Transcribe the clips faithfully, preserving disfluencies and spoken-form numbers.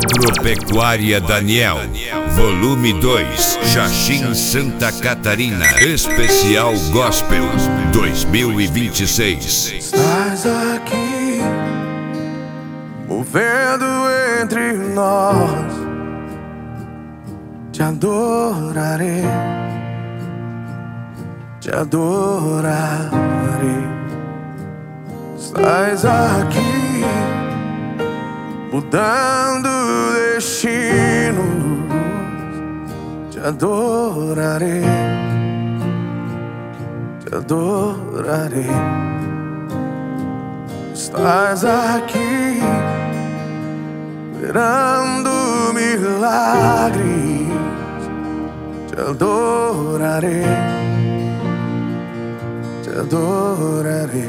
Agropecuária Daniel, volume dois, Xaxim, Santa Catarina, especial Gospel dois mil e vinte e seis. Estás aqui, movendo entre nós, te adorarei, te adorarei. Estás aqui, mudando destinos, te adorarei, te adorarei. Estás aqui, operando milagres, te adorarei, te adorarei.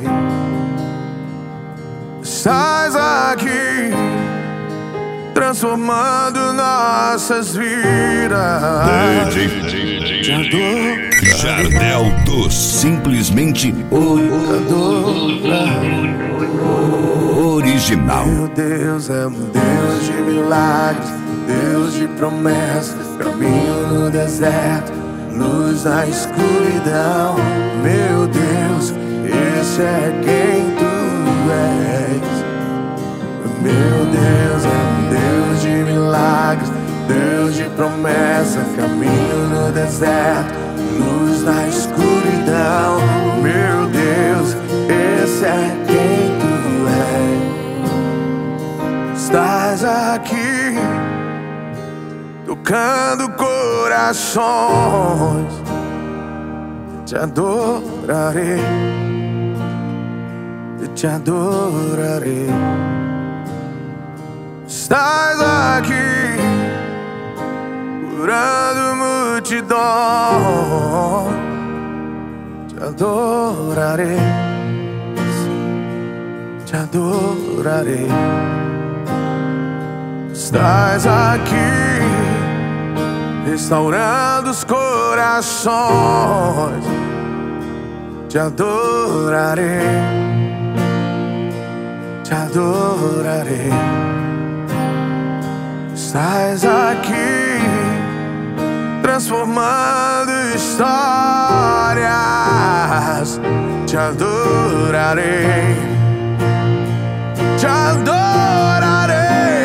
Estás aqui, transformando nossas vidas, te adorarei. Jardel dos simplesmente original. Meu Deus é um Deus de milagres, Deus de promessas, caminho no deserto, luz na escuridão. Meu Deus, esse é quem tu és. Meu Deus é um Deus de milagres, Deus de promessa, caminho no deserto, luz na escuridão. Meu Deus, esse é quem tu és. Estás aqui, tocando corações, te adorarei, te adorarei. Estás aqui, curando multidão, te adorarei, te adorarei. Estás aqui, restaurando os corações, te adorarei, te adorarei. Estás aqui, transformando histórias, te adorarei, te adorarei.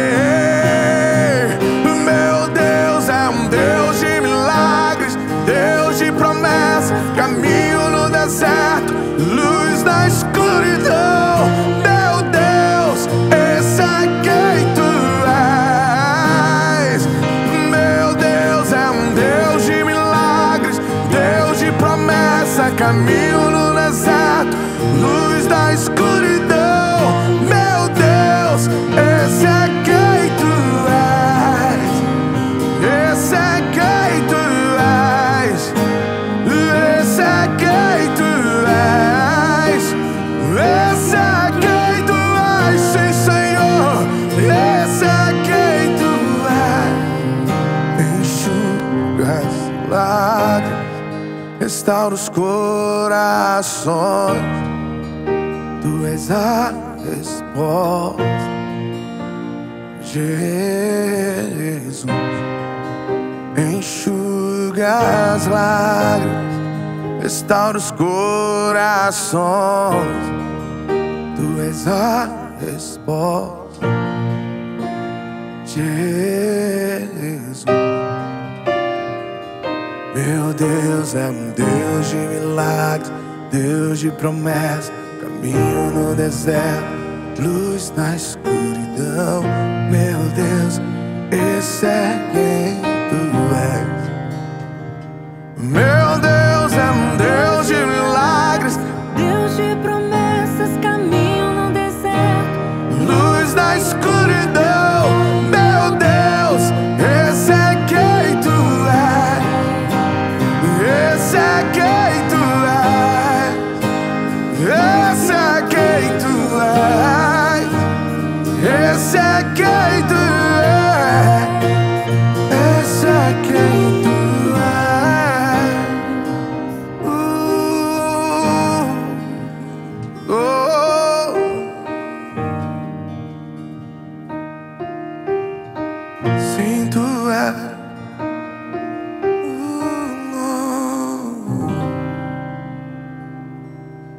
Meu Deus é um Deus de milagres, Deus de promessas, caminho no deserto, luz na escuridão. Meu Deus, esse é quem tu és. Meu Deus é um Deus de milagres, Deus de promessa, caminho no deserto, luz na escuridão. Meu Deus, esse é quem tu és. Esse é quem tu és. Esse é quem tu és. Esse é quem tu és, sim, Senhor. Esse é quem tu és. Enxuga as lágrimas, restaura os corações. Tu és a resposta, Jesus. Enxuga as lágrimas, restaura os corações. Tu és a resposta, Jesus. Meu Deus é um Deus de milagres, Deus de promessas, caminho no deserto, luz na escuridão. Meu Deus, esse é quem tu és. Meu Deus é um Deus de milagres, Deus de promessas, caminho no deserto, luz na escuridão. Meu Deus, esse é quem tu és. Esse é quem tu és. Esse é quem tu és. Esse é quem tu és. Esse é quem tu és. Uh, oh. Sim, tu és